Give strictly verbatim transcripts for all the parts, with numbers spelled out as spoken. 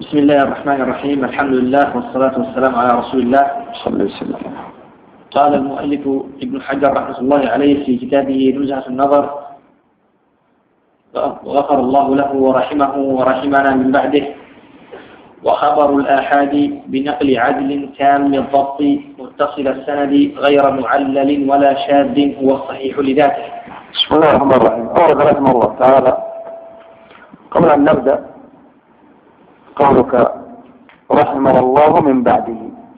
بسم الله الرحمن الرحيم. الحمد لله والصلاة والسلام على رسول الله صلى الله عليه وسلم. قال المؤلف ابن حجر رحمة الله عليه في كتابه نزهة النظر: غفر الله له ورحمه ورحمنا من بعده. وخبر الآحاد بنقل عدل تام الضبط متصل السند غير معلل ولا شاذ هو الصحيح لذاته. بسم الله الرحمن الرحيم. أورد رحمه الله تعالى قبل أن نبدأ قولك رحمه الله من بعده.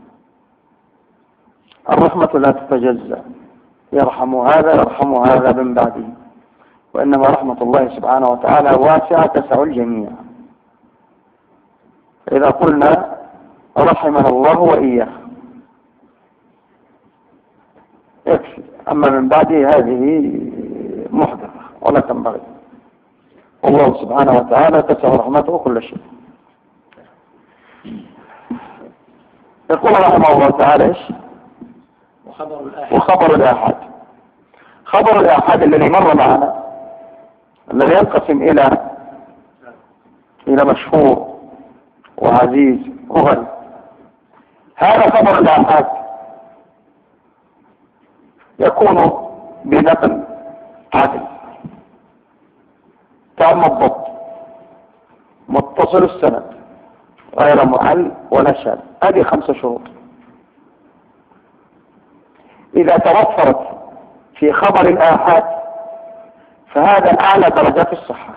الرحمة لا تتجزأ، يرحم هذا يرحم هذا من بعده، وإنما رحمة الله سبحانه وتعالى واسعة تسع الجميع. إذا قلنا رحمنا الله وإياه يكفي، أما من بعده هذه محدثة ولا تنبغي، والله سبحانه وتعالى تسع رحمته كل شيء. يقول رحمه الله تعالى إيش؟ وخبر الآحاد وخبر الآحاد خبر الآحاد الذي مر معنا، الذي ينقسم إلى إلى مشهور وعزيز وغريب. هذا خبر الآحاد يكون بنقل عدل تام الضبط متصل السند غير معل ولا شاذ. هذه خمسة شروط. إذا توفرت في خبر الآحاد فهذا أعلى درجات الصحة.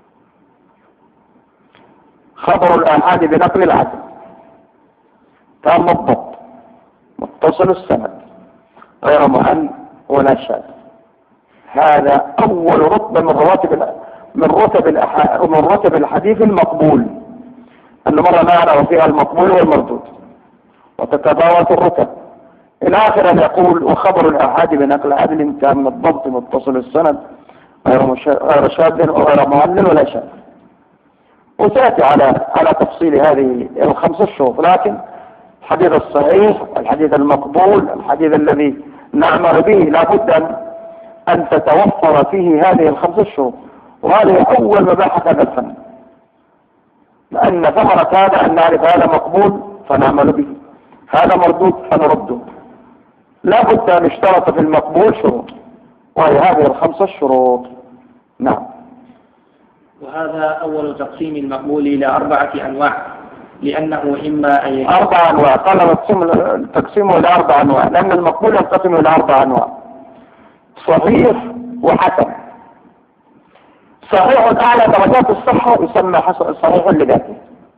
خبر الآحاد بنقل العدل تام الضبط متصل السند غير معل ولا شاذ، هذا أول رتبة من رواتب من رتب من رتب الحديث المقبول، أنه مرة معنا وفيها المقبول والمردود، وتتفاوت الرتب إلى آخر أن يقول وخبر الآحاد بنقل عدل تام الضبط متصل السند غير شاذ وغير معلل ولا شاذ. وسأتي على على تفصيل هذه الخمسة شروط، لكن الحديث الصحيح الحديث المقبول الحديث الذي نعمل به لابد أن أن تتوفر فيه هذه الخمسة شروط، وهذه أول مباحث هذا الفن، لأن ثمرة هذا أن نعرف هذا مقبول فنعمل به، هذا مردود فنرده. لا بد أن نشترط في المقبول شروط، وهي هذه الخمسة الشروط. نعم. وهذا أول تقسيم المقبول إلى أربعة أنواع، لأنه إما أن يكون أربع أنواع. قال تقسيمه إلى أربع أنواع، لأن المقبول ينقسم إلى أربع أنواع: صحيح وحسن. صحيح أعلى درجات الصحة يسمى حسن صحيح لذاته.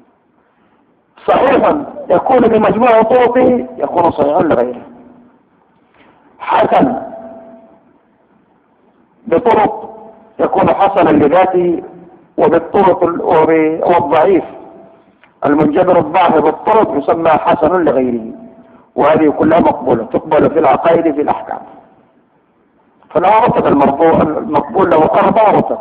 صحيح يكون بمجموع طرقه يكون صحيح لغيره. حسن بطرق يكون حسنا لذاته، وبالطرق والضعيف المنجبر الضعف بالطرق يسمى حسن لغيره، وهذه كلها مقبولة تقبل في العقائد في الأحكام. فلا رتب المقبول له أربع رتب،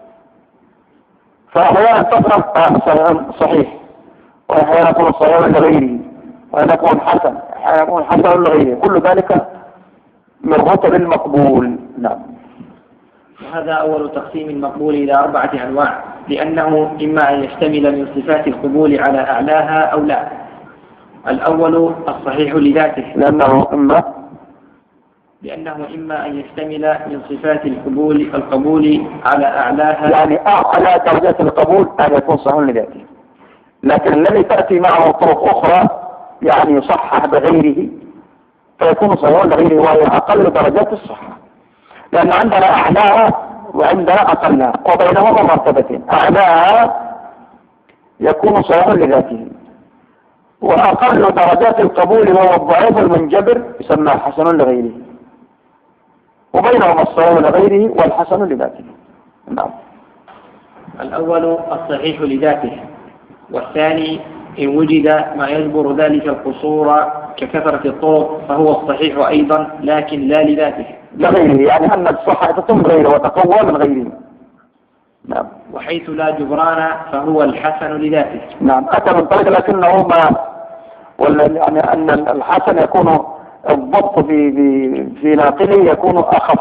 فأحيانا تفرق صحيح، وأحيانا يكون صحيح لغيره، وأحيانا يكون حسن، أحيانا يكون حسن لغيره، كل ذلك من رتب المقبول. نعم. وهذا أول تقسيم المقبول إلى أربعة أنواع، لأنه إما أن يشتمل من صفات القبول على أعلاها أو لا. الأول الصحيح لذاته، لأنه إما لأنه إما أن يشتمل من صفات القبول القبول على أعلاها، يعني أعلى درجات القبول أن يكون صحيح لذاته، لكن الذي تأتي معه طرق أخرى يعني يصحح بغيره فيكون صحيح لغيره، وهي أقل درجات الصحة، لأن عندنا أعلاها وعندنا أقلها، وبينهما مرتبتين: أعلاها يكون صحيح لذاته، وأقل درجات القبول وهو الضعيف المنجبر يسمى حسن لغيره، وبينهما الصحيح لغيره والحسن لذاته. نعم. الأول الصحيح لذاته، والثاني إن وجد ما يجبر ذلك القصور ككثرة الطرق فهو الصحيح أيضا، لكن لا لذاته، لغيره، يعني أن الصحة تتم غيره وتقوى من غيره. نعم. وحيث لا جبران فهو الحسن لذاته. نعم. أتى من طريق لكنه ما ولا يعني أن الحسن يكون الضبط في في في ناقله يكون أخف،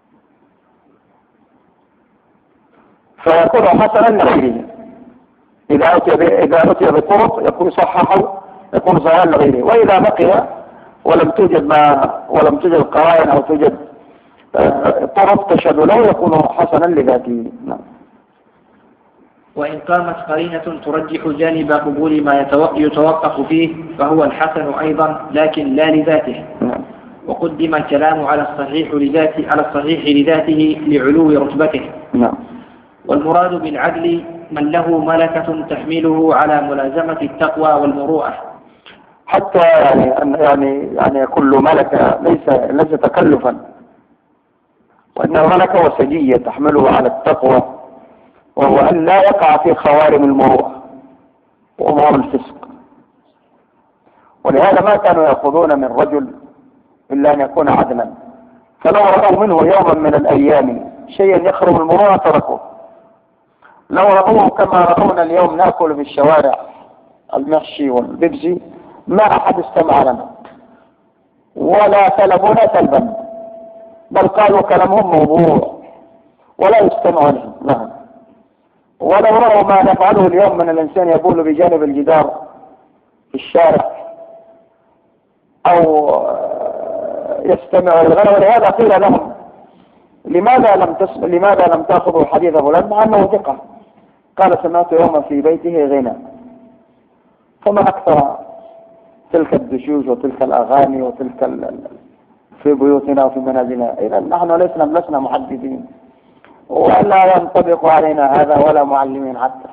فيكون حسنا لغيره. إذا أتي إذا أتي بطرق يكون صححه يكون صحيحا لغيره، وإذا بقي ولم توجد ما ولم توجد قرائن أو توجد طرق تشهد له يكون حسنا لذاته. نعم. وإن قامت قرينة ترجح جانب قبول ما يتوقف فيه فهو الحسن أيضا لكن لا لذاته. نعم. وقدم الكلام على الصحيح لذاته على الصحيح لذاته لعلو رتبته. نعم. والمراد بالعدل من له ملكة تحمله على ملازمة التقوى والمروءة. حتى يعني يعني يعني كل ملكة ليس ليس تكلفا، وإنه ملكة وسجية تحمله على التقوى، وهو أن لا يقع في خوارم المروءة وأمور الفسق. ولهذا ما كانوا يأخذون من رجل إلا أن يكون عدلا، فلو رأوا منه يوما من الأيام شيئا يخرم المروءة تركوه. لو رأوه كما رأونا اليوم نأكل في الشوارع المحشي والبيبسي ما أحد استمع لنا ولا سلبونا سلبا، بل قالوا كلامهم موضوع ولا يستمع لهم. نعم. ولو رأوا ما نفعله اليوم من الإنسان يبول بجانب الجدار في الشارع أو يستمع للغنى، ولهذا قيل لهم لماذا لم تسمع لماذا لم تأخذوا حديث فلان مع أنه ثقة؟ قال سمعت يوما في بيته غنى. فما أكثر تلك الدشوش وتلك الأغاني وتلك ال... في بيوتنا وفي منازلنا. إذا نحن لسنا لسنا محدثين ولا ينطبق علينا هذا ولا معلمين حتى.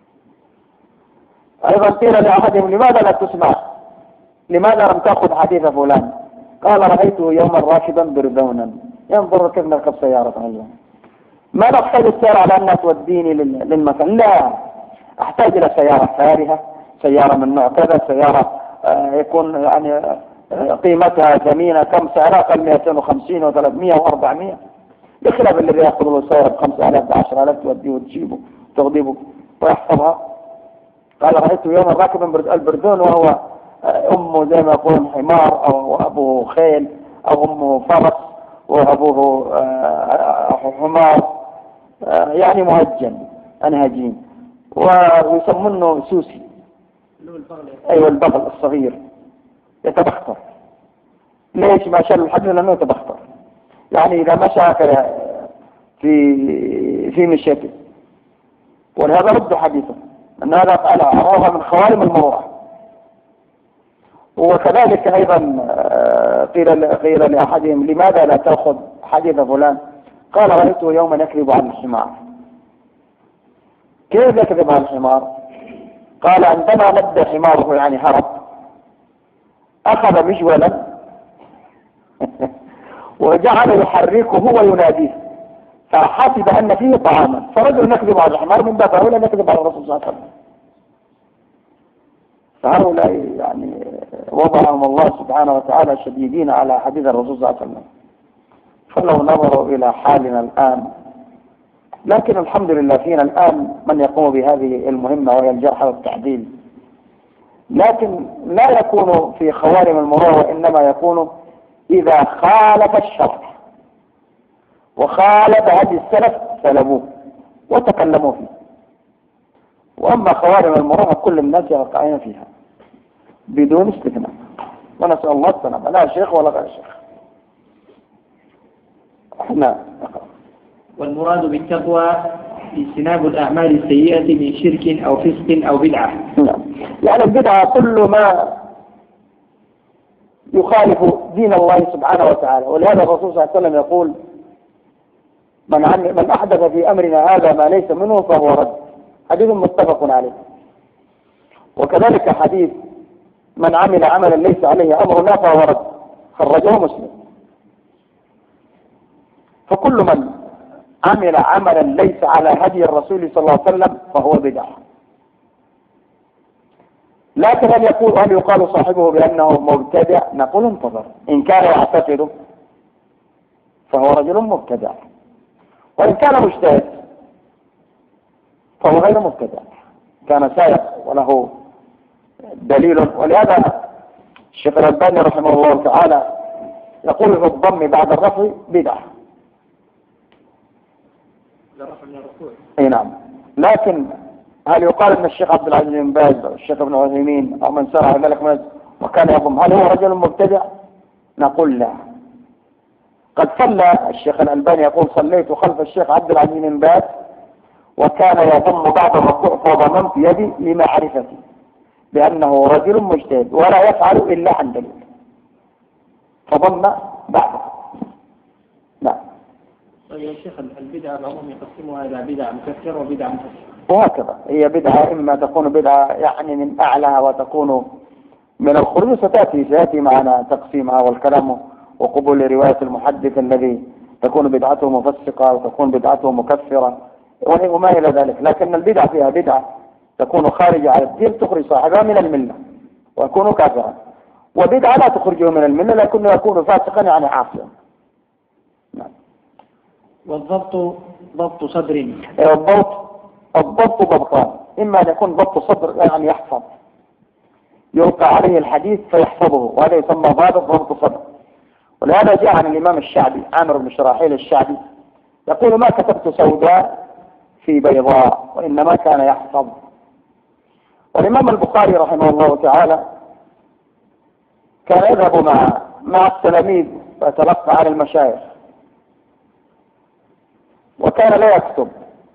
أيضا قيل لأحدهم لماذا لا تسمع لماذا لم تأخذ حديث فلان؟ قال رأيته يوما راكبا بردونا ينظر كيف نركب سيارة اليوم. ما نحتاج السيارة على أنها توديني للمكان، لا، أحتاج إلى سيارة فارهة، سيارة من نوع كذا، سيارة يكون يعني قيمتها ثمينة، كم سعرها؟ قال مئتين وخمسين وثلاثمائة وأربعمائة، بخلاف الذي يأخذ له سيارة بخمسة آلاف بعشرة آلاف توديه وتجيبه تغضبه ويحفظها. قال رأيته يوما راكبا البردون وهو أمه زي ما يقولون حمار أو أبوه خيل أو أمه فرس وأبوه حمار، يعني مهجن أنهجين، ويسمونه سوسي. أيوة البغل الصغير يتبختر. ليش ما شال الحجر؟ لأنه يتبختر، يعني إذا مشى في في مشيته. ولهذا رد حديثه أن هذا قال أراها من خوارم المروءة. وكذلك أيضا قيل قيل لأحدهم لماذا لا تأخذ حديث فلان؟ قال رأيته يوما يكذب عن الحمار. كيف يكذب عن الحمار؟ قال عندما لد حماره يعني هرب أخذ مجولا وجعل يحركه ويناديه فحسب أن فيه طعاما، فرجل نكذب على الحمار من باب أولى نكذب على الرسول صلى الله عليه وسلم. فهؤلاء يعني وضعهم الله سبحانه وتعالى شديدين على حديث الرسول صلى الله عليه وسلم. فلو نظروا إلى حالنا الآن، لكن الحمد لله فينا الآن من يقوم بهذه المهمة وهي الجرح والتعديل، لكن لا يكون في خوارم المروءة، وإنما يكون إذا خالف الشرع وخالف هدي السلف سلبوه وتكلموا فيه. وأما خوارم المروءة كل الناس يقعون فيها بدون استثناء، ونسأل الله السلامة، لا شيخ ولا غير شيخ. احنا والمراد بالتقوى اجتناب الأعمال السيئة من شرك أو فسق أو بدعة. نعم. يعني البدعة كل ما يخالف دين الله سبحانه وتعالى. ولهذا الرسول صلى الله عليه وسلم يقول من, من أحدث في أمرنا هذا ما ليس منه فهو رد، حديث متفق عليه. وكذلك حديث من عمل عملا ليس عليه أمرنا فهو رد، خرجه مسلم. فكل من عمل عملا ليس على هدي الرسول صلى الله عليه وسلم فهو بدعة. لكن هل يقول هل يقال صاحبه بأنه مبتدع؟ نقول انتظر، إن كان يعتقده فهو رجل مبتدع، وإن كان مجتهد فهو غير مبتدع، كان سائق وله دليل. ولهذا الشيخ الألباني رحمه الله تعالى يقول في الضم بعد الرفع بدعة. الرفع من الركوع. اي نعم، لكن هل يقال ان الشيخ عبد العزيز بن باز او الشيخ ابن عثيمين او من سار ذلك من وكان يضم هل هو رجل مبتدع؟ نقول لا. قد صلى الشيخ الألباني يقول صليت خلف الشيخ عبد العزيز بن باز وكان يضم بعض الركوع فضممت يدي لمعرفتي بأنه رجل مجتهد ولا يفعل إلا عن دليل فضم بعضه. نعم. طيب يا شيخ البدعة بعضهم يقسمها إلى بدعة مكفرة وبدعة مكفرة. وهكذا هي بدعة إما تكون بدعة يعني من أعلاها وتكون من الخروج ستأتي سيأتي معنا تقسيمها والكلام وقبول رواية المحدث الذي تكون بدعته مفسقة وتكون بدعته مكفرة وما إلى ذلك. لكن البدعة فيها بدعة تكون خارجة على الدين تخرج صاحبها من الملة ويكون كافرا، وبدعة لا تخرجه من الملة لكنه يكون فاسقا يعني عاصيا. نعم. والضبط ضبط صدر. الضبط الضبط ضبطان، إما أن يكون ضبط صدر يعني يحفظ يلقى عليه الحديث فيحفظه وهذا يسمى ضابط ضبط صدر. ولهذا جاء عن الإمام الشعبي عامر بن شراحيل الشعبي يقول ما كتبت سوداء في بيضاء وإنما كان يحفظ. والإمام البخاري رحمه الله تعالى كان يذهب مع مع التلاميذ ويتلقى عن المشايخ وكان لا يكتب،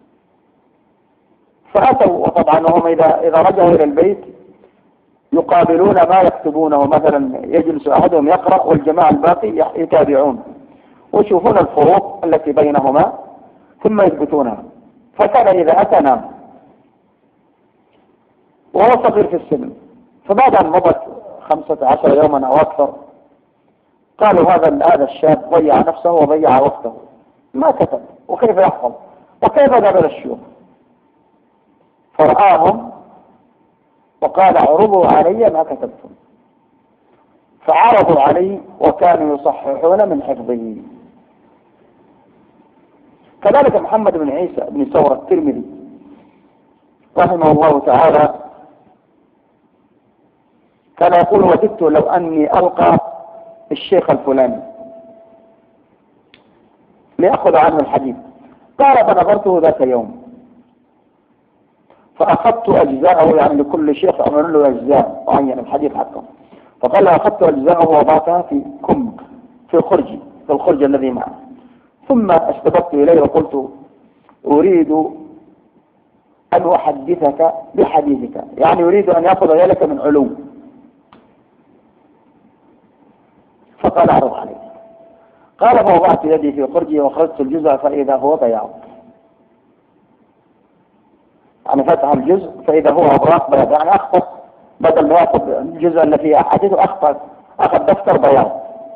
فأتوا وطبعا هم إذا إذا رجعوا إلى البيت يقابلون ما يكتبونه، مثلا يجلس أحدهم يقرأ والجماعة الباقي يتابعون ويشوفون الفروق التي بينهما ثم يثبتونها. فكان إذا أتى نام وهو صغير في السن، فبعد أن مضت خمسة عشر يوما أو أكثر قالوا هذا هذا الشاب ضيع نفسه وضيع وقته ما كتب وكيف يحفظ وكيف ذهب إلى الشيوخ. فرآهم وقال عرضوا علي ما كتبتم، فعرضوا عليه وكانوا يصححون من حفظه. كذلك محمد بن عيسى بن ثور الترمذي رحمه الله تعالى كان يقول وددت لو أني ألقى الشيخ الفلاني لأخذ عنه الحديث. قال فنظرته ذات يوم فأخذت أجزاءه، يعني لكل شيخ أعمل له أجزاء معين الحديث حقه، فقال أخذت أجزاءه ووضعتها في كم في خرجي في الخرج الذي معه، ثم استبقت إليه وقلت أريد أن أحدثك بحديثك، يعني أريد أن يأخذ ذلك من علو. فقال أعرض عليه. قال فوضعت يدي في خرجي وأخذت الجزء فإذا هو بياض، يعني فتح الجزء فإذا هو أبراق بياض، يعني أخطأ بدل ما يأخذ الجزء اللي فيه أحاديث أخطأ أخذ دفتر بياض.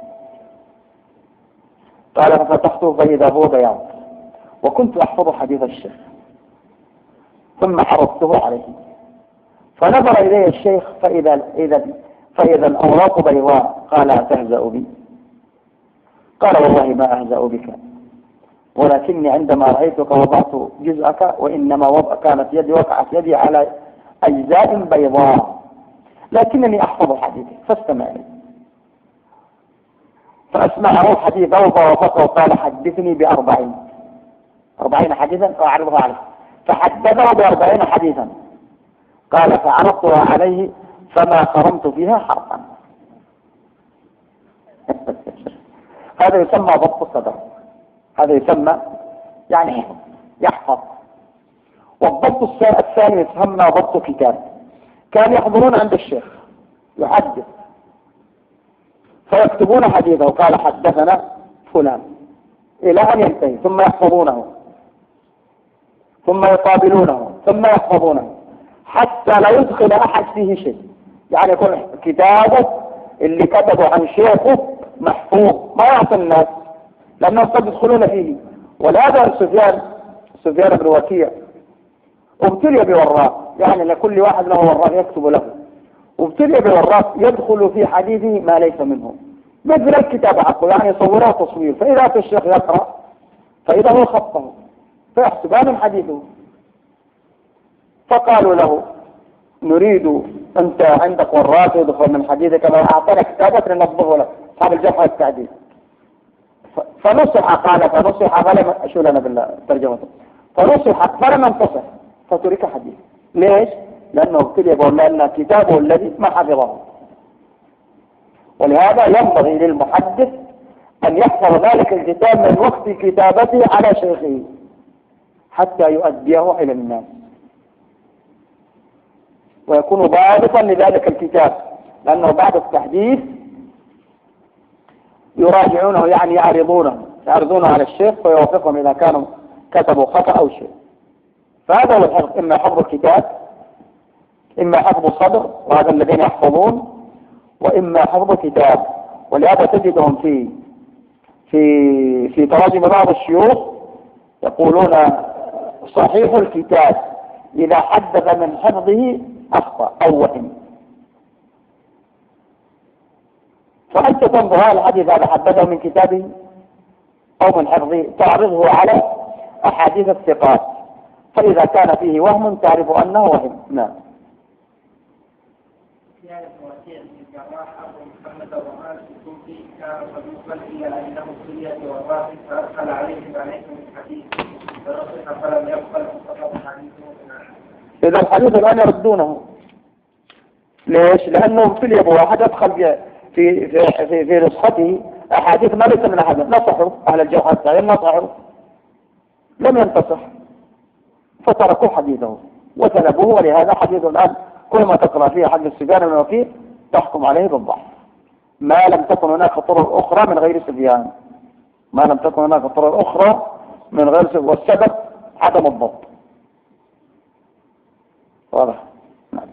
قال ففتحته فإذا هو بياض وكنت أحفظ حديث الشيخ ثم عرضته عليه فنظر إليه الشيخ فإذا إذا فإذا الأوراق بيضاء. قال أتهزأ بي؟ قال والله ما أهزأ بك، ولكني عندما رأيتك وضعت جزءك وإنما وضع كانت يدي وقعت يدي على أجزاء بيضاء لكنني أحفظ حديثي فاستمع لي. فأسمعه حديثه فوافقه وقال حدثني بأربعين أربعين حديثا فأعرضها عليه، فحدثه بأربعين حديثا. قال فعرضتها عليه فما خرمت فيها حرفا. هذا يسمى ضبط الصدر، هذا يسمى يعني يحفظ. والضبط الثاني يسمى ضبط كتاب. كان يحضرون عند الشيخ يحدث فيكتبون حديثه وقال حدثنا فلان إلى أن ينتهي ثم يحفظونه ثم يقابلونه ثم يحفظونه حتى لا يدخل أحد فيه شيء، يعني يكون كتابه اللي كتبه عن شيخه محفوظ ما يعطي الناس لأنهم قد يدخلون فيه. ولهذا سفيان سفيان بن وكيع ابتلي بوراق، يعني لكل واحد له وراق يكتب له، وابتلي بوراق يدخل في حديثه ما ليس منه مثل الكتاب حقه، يعني يصورها تصوير، فإذا أتى الشيخ يقرأ فإذا هو خطه فيحسبان من حديثه. فقالوا له نريد أنت عندك وراق يدخل من حديثك ما أعطانا كتابك لنضبه لك هذا الجرح والتعديل. فنصح قال فنصح فلم شو لنا بالترجمة فنصح فلم انتصح فترك حديث ليش؟ لأنه ابتلي بقول لأن كتابه الذي ما حفظه. ولهذا ينبغي للمحدث أن يحفظ ذلك الكتاب من وقت كتابته على شيخه حتى يؤديه إلى الناس، ويكون ضابطا لذلك الكتاب، لأنه بعد التحديث يراجعونه، يعني يعرضونه يعرضونه على الشيخ فيوافقهم إذا كانوا كتبوا خطأ أو شيء. فهذا هو الحفظ، إما حفظ الكتاب، إما حفظ الصدر، وهذا الذين يحفظون، وإما حفظ كتاب. ولهذا تجدهم في في في تراجم بعض الشيوخ يقولون صحيح الكتاب إذا حدث من حفظه أخطأ أو وهم. فأنت تنظر هذا الحديث هذا حدثه من كتابه أو من حفظه، تعرضه على أحاديث الثقات، فإذا كان فيه وهم تعرف أنه وهم. نعم. زيادة وكيع بن الجراح أبو محمد الرماد الكوفي كان صدوقا إلا أنه ابتلي بوفاة فأرسل عليه عليكم الحديث فنصح فلم يقبل فسقط حديثه. إذا الحديث الآن يردونه. ليش؟ لأنه ابتلي بواحد أدخل في في في في, في نسخته أحاديث ما ليس من أحد، نصحوا أهل الجوهر التعيين، نصحوا لم ينتصح فتركوا حديثه وسلبوه. ولهذا حديث الآن كل ما تقرأ فيه حديث سفيان بن وكيع تحكم عليه بالضعف، ما لم تكن هناك طرق أخرى من غير سفيان، ما لم تكن هناك طرق أخرى من غير سفيان، والسبب عدم الضبط. واضح؟ نعم.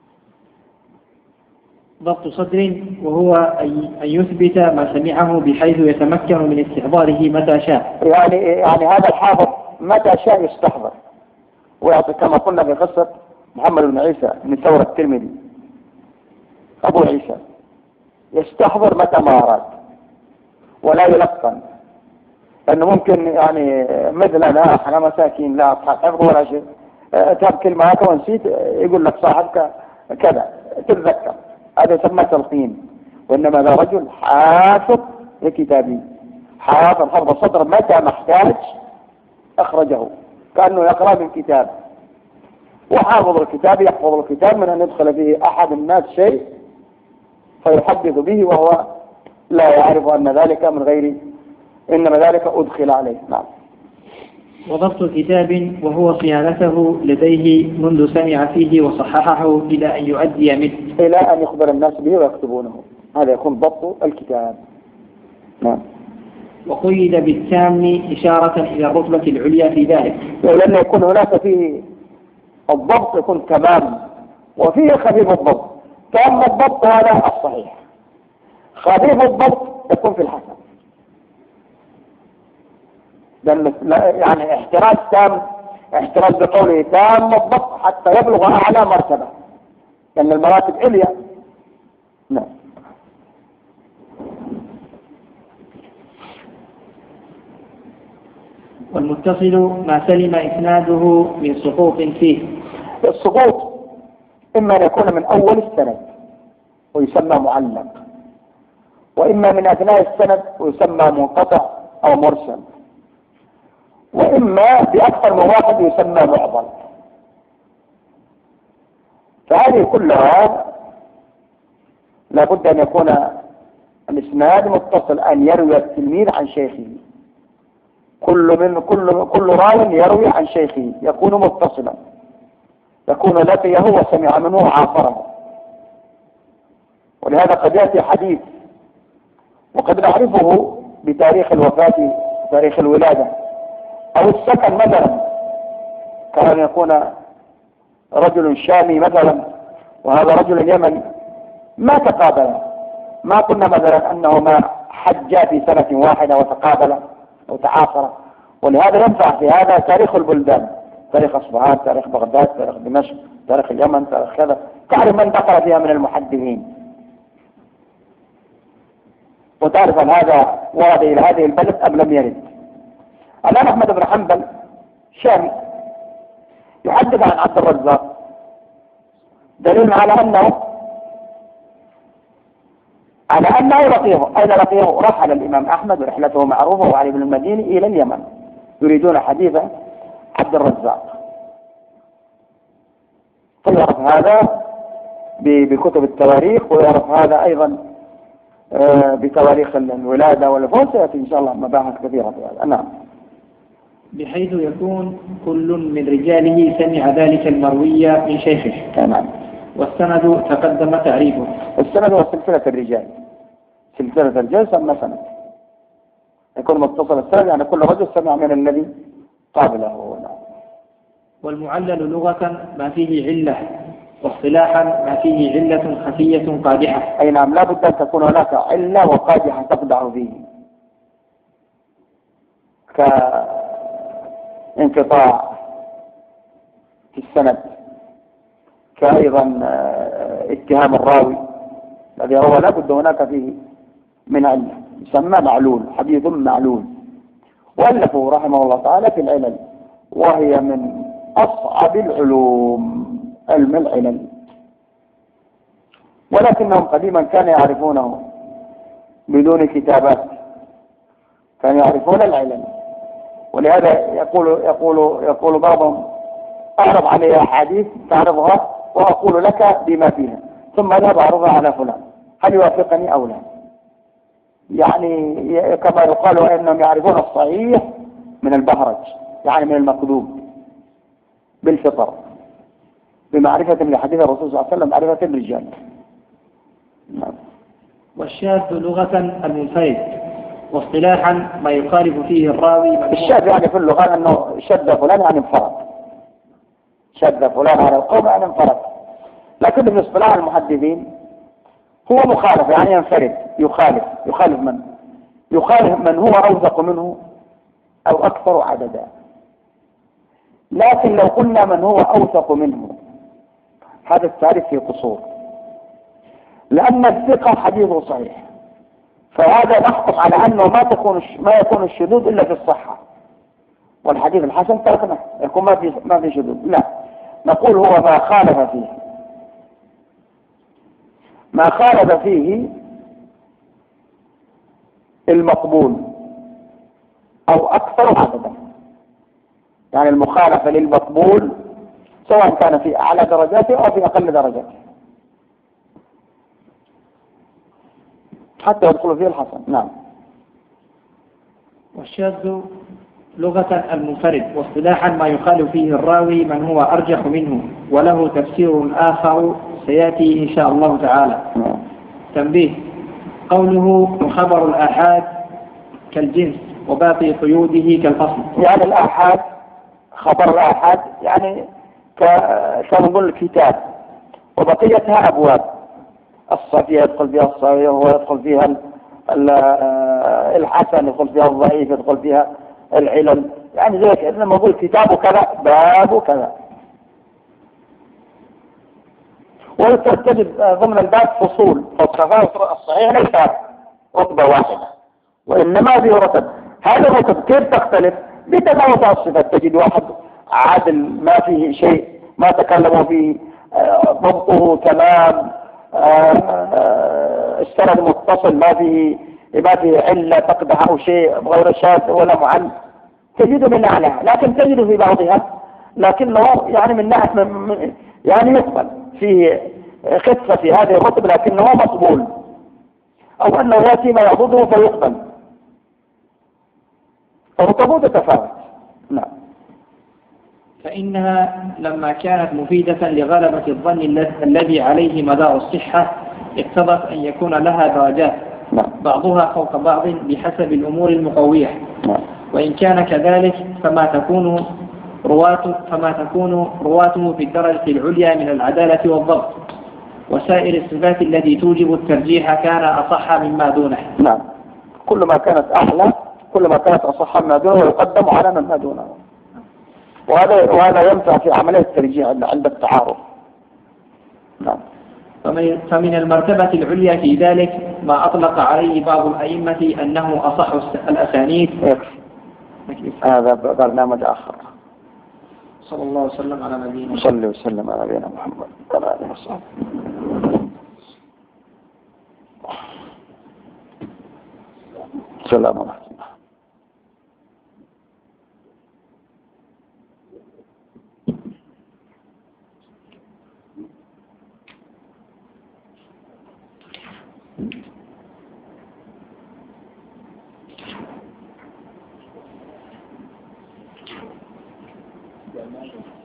ضبط صدر وهو أن يثبت ما سمعه بحيث يتمكن من استحضاره متى شاء. يعني يعني هذا الحافظ متى شاء يستحضر ويعطي، كما قلنا في قصة محمد بن عيسى بن ثور الترمذي أبو عيسى، يستحضر متى ما أراد ولا يلقن، لأنه ممكن يعني مثلنا احنا مساكين لا حفظ ولا شيء، تاب كلمة هكذا ونسيت يقول لك صاحبك كذا تتذكر، هذا يسمى تلقين. وإنما ذا رجل حافظ لكتابه، حافظ حفظ صدر متى ما احتاج أخرجه كأنه يقرأ من كتاب. وحافظ الكتاب يحفظ الكتاب من أن يدخل فيه أحد الناس شيء فيحدث به وهو لا يعرف أن ذلك من غير، إنما ذلك أدخل عليه. نعم. وضبط كتاب وهو صيانته لديه منذ سمع فيه وصححه إلى أن يؤدي منه، إلى أن يخبر الناس به ويكتبونه، هذا يكون ضبط الكتاب. نعم. وقيد بالتام إشارة إلى الرتبة العليا في ذلك، لأن يكون هناك فيه الضبط يكون تمام وفيه خفيف الضبط. تام الضبط هذا الصحيح، خفيف الضبط يكون في الحسن. يعني احتراز تام، احتراز بقوله تام الضبط حتى يبلغ أعلى مرتبة، لأن المراتب عليا. نعم. والمتصل ما سلم إسناده من سقوط فيه. السقوط إما أن يكون من أول السند ويسمى معلق، وإما من أثناء السند ويسمى منقطع أو مرسل، وإما بأكثر من واحد يسمى معضل. فهذه كلها لابد أن يكون الإسناد متصل، أن يروي التلميذ عن شيخه، كل من كل كل راوي يروي عن شيخه يكون متصلا، يكون لقيه وسمع منه وعاصره. ولهذا قد يأتي حديث وقد نعرفه بتاريخ الوفاة، تاريخ الولادة أو السكن مثلا، كان يكون رجل شامي مثلا وهذا رجل يمني، ما تقابل، ما قلنا مثلا أنهما حجا في سنة واحدة وتقابلا أو تعاصرا. ولهذا ينفع في هذا تاريخ البلدان، تاريخ أصبهان، تاريخ بغداد، تاريخ دمشق، تاريخ اليمن، تاريخ كذا، تعرف من دخل فيها من المحدثين، وتعرف أن هذا ورد إلى هذه البلد أم لم يرد. الآن أحمد بن حنبل شامي يحدث عن عبد الرزاق، دليل على أنه على أنه لقيه. أين لقيه؟ رحل الإمام أحمد ورحلته معروفة وعلي بن المديني إلى اليمن يريدون حديث عبد الرزاق. يعرف هذا بكتب التواريخ، ويعرف هذا أيضا بتواريخ الولادة والوفاة. سيأتي إن شاء الله مباحث كثيرة في هذا. نعم. بحيث يكون كل من رجاله سمع ذلك المروي من شيخه. نعم. والسند تقدم تعريفه. السند هو سلسلة الرجال، سلسلة الرجال سمى سند، يكون متصل السند يعني كل رجل سمع من الذي قابله. والمعلل لغة ما فيه علة، واصطلاحا ما فيه علة خفية قادحة. أي نعم، لا بد أن تكون هناك علة وقادحة تقدح فيه، كانقطاع في السند، كأيضا اتهام الراوي الذي روى، لا بد هناك فيه من علة، يسمى معلول، حديث معلول. وألفوا رحمه الله تعالى في العلل، وهي من أصعب العلوم، علم العلل، ولكنهم قديما كانوا يعرفونه بدون كتابات، كانوا يعرفون العلل. ولهذا يقول يقول يقول بعضهم أعرض علي أحاديث تعرفها وأقول لك بما فيها، ثم أذهب أعرضها على فلان هل يوافقني أو لا. يعني كما يقال أنهم يعرفون الصحيح من البهرج، يعني من المكذوب، بالفطر، بمعرفة لحديث الرسول صلى الله عليه وسلم، معرفة الرجال. نعم. والشاذ لغة المنفرد، واصطلاحا ما يخالف فيه الراوي. الشاذ يعني في اللغة أنه شذ فلان يعني انفرد، شذ فلان على القوم يعني انفرد، لكن في اصطلاح المحدثين هو مخالف، يعني ينفرد، يخالف. يخالف من؟ يخالف من هو أوثق منه أو أكثر عددا. لكن لو قلنا من هو أوثق منه، هذا التعريف فيه قصور، لأن الثقة حديثه صحيح، فهذا نحكم على أنه ما تكون ما يكون الشذوذ إلا في الصحة، والحديث الحسن تركنا يكون ما في ما في شذوذ. لا، نقول هو ما خالف فيه، ما خالف فيه المقبول أو أكثر عددا، يعني المخالفة للمقبول سواء كان في أعلى درجاته أو في أقل درجاته، حتى يدخل فيه الحسن. نعم. والشاذ لغة المنفرد، واصطلاحا ما يخالف فيه الراوي من هو أرجح منه، وله تفسير آخر سيأتي إن شاء الله تعالى. نعم. تنبيه: قوله خبر الآحاد كالجنس وباقي قيوده كالفصل. يعني الآحاد، خبر الآحاد يعني كنقول الكتاب، وبقيتها أبواب، الصحيح يدخل فيها الصحيح، ويدخل فيها الحسن، يدخل فيها الضعيف، يدخل فيها العلل، يعني زي كأننا نقول كتاب كذا باب كذا. وتجد ضمن الباب فصول، فالصحيح الصحيح ليس رتبة واحدة، وإنما به رتب. هذا الرتب كيف تختلف؟ بتفاوت الصفات. تجد واحد عادل ما فيه شيء، ما تكلموا فيه، ضبطه تمام، السند متصل، ما فيه ما فيه علة تقدح أو شيء غير شاذ ولا معل، تجد من أعلاها. لكن تجد في بعضها لكنه يعني من ناحية من يعني يقبل فيه خفة في هذه الرتب، لكنه مقبول، أو أنه يأتي ما يعضده فيقبل، فرتبه تتفاوت. نعم. فإنها لما كانت مفيدة لغلبة الظن الذي عليه مدار الصحة اقتضت أن يكون لها درجات، نعم. بعضها فوق بعض بحسب الأمور المقوية. نعم. وإن كان كذلك فما تكون رواته فما تكون رواته في الدرجة العليا من العدالة والضبط وسائر الصفات التي توجب الترجيح كان أصح مما دونه. نعم. كل ما كانت أعلى كل ما كانت أصح مما دونه ويقدم على مما دونه، وهذا وهذا ينفع في عملية الترجيح عند التعارض. نعم. فمن المرتبة العليا في ذلك ما أطلق عليه بعض الأئمة أنه أصح الأسانيد. يكفي. هذا برنامج آخر. صلى الله وسلم على نبينا صلى وسلم على نبينا محمد وعلى آله وصحبه. سلام عليكم. Yeah,